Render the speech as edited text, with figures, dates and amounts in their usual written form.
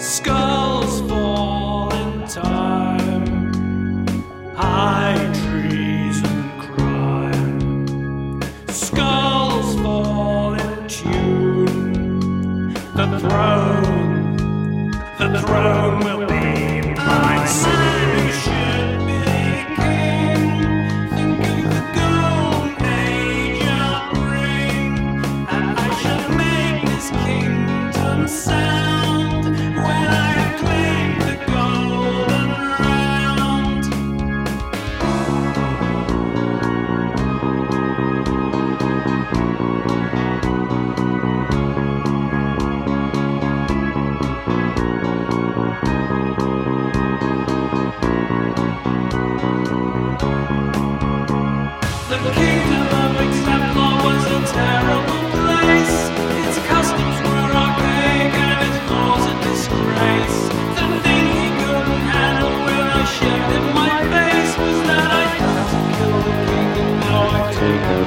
Skulls fall in time, high trees and crime. Skulls fall in tune. The throne will be mine soon. You should be king. Think of the golden age I'll bring, and I shall make this kingdom sound when I claim the golden round. The kingdom of Exemplar was a terrible place. Its customs were archaic and its laws a disgrace. The thing he couldn't handle when I shaved in my face was that I had to kill the king, and now I take it